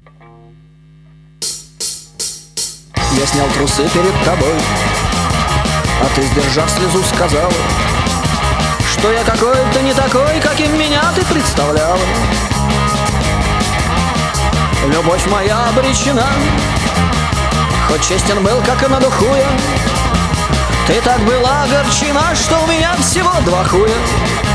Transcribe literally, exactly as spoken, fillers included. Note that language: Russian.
Я снял трусы перед тобой, а ты, сдержав слезу, сказала, что я какой-то не такой, каким меня ты представляла. Любовь моя обречена, хоть честен был, как и на духу я. Ты так была огорчена, что у меня всего два хуя.